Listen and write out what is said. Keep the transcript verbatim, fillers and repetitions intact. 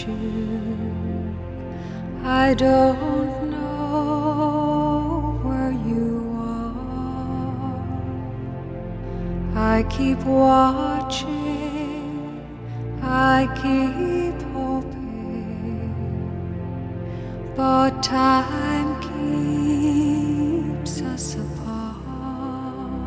you. I don't know where you are. I keep watching, I keep hoping, but time